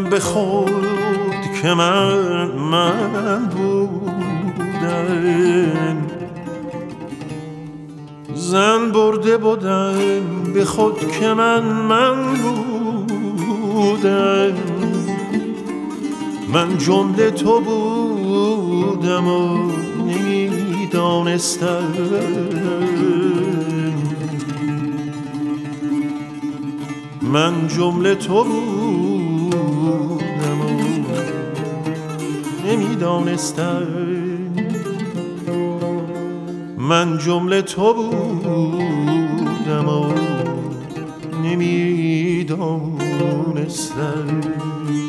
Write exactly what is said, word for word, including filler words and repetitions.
به خود که من من بودم، زن برده بودم به خود که من من بودم. من جمله تو بودم و نمیدانستم، من جمله تو بودم و نمیدانستم، من جمله تو بودم و نمیدانستم.